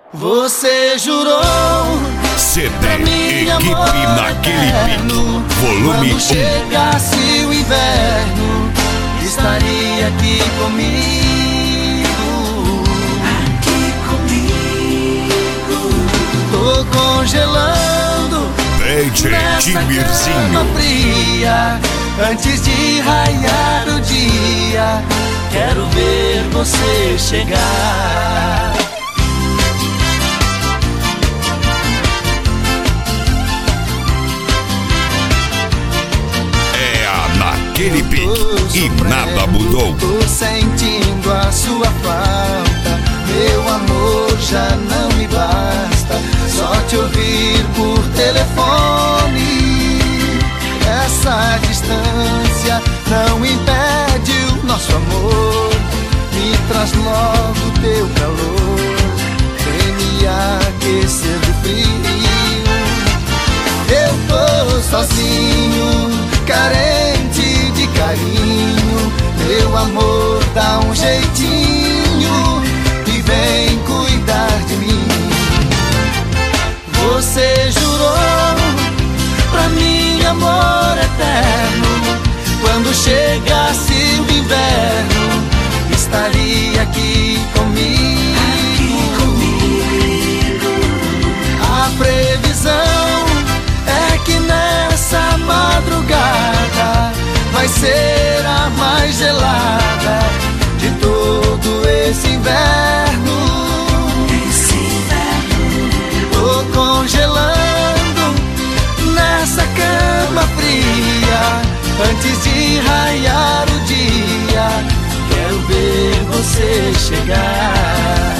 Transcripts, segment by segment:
Você jurou CD pra mim, Equipe amor Naquele eterno, Pique, volume quando 1. chegasse o inverno, estaria aqui comigo. Aqui comigo. Tô congelando DJ nessa cama Timirzinho. fria, antes de raiar o dia, quero ver você chegar. Naquele pique e nada mudou. Tô sentindo a sua falta, meu amor já não me basta, só te ouvir por telefone. Essa distância não impede o nosso amor, me traz logo teu calor, vem me aquecer do frio. Eu tô sozinho, carente de carinho, meu amor dá um jeitinho e vem cuidar de mim. Você jurou pra mim amor eterno, quando chegasse o inverno, estaria aqui comigo. A previsão é que nessa madrugada vai ser a mais gelada de todo esse inverno. Tô congelando nessa cama fria, antes de raiar o dia, quero ver você chegar.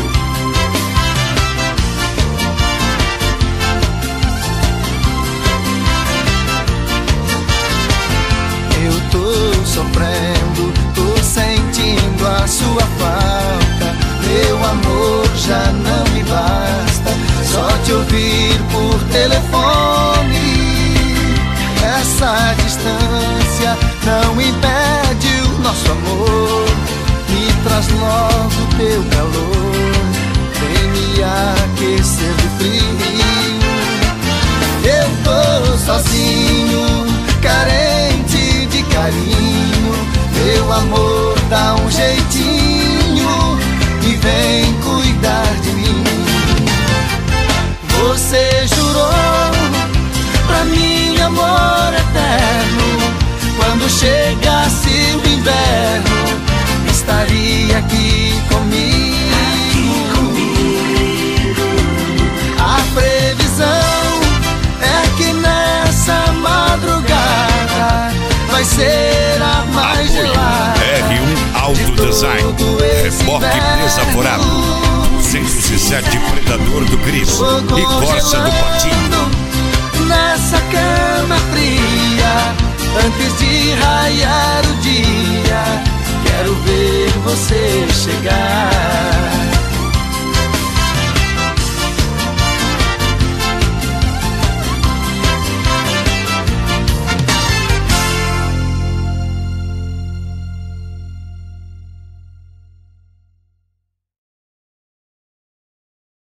Sofrendo, tô sentindo a sua falta, meu amor já não me basta, só te ouvir por telefone. Essa distância não impede o nosso amor, me traz logo teu calor, vem me aquecer do frio. Eu tô sozinho, carente de carinho, meu amor dá um jeitinho e vem cuidar de mim. Você jurou pra mim amor eterno, quando chegasse o inverno, estaria aqui comigo. A previsão é que nessa madrugada vai ser a mais gelada. R1 Auto Design, reboque desaforado, 207 Predador do Cris e Corsa do Patinho. Nessa cama fria, antes de raiar o dia, quero ver você chegar.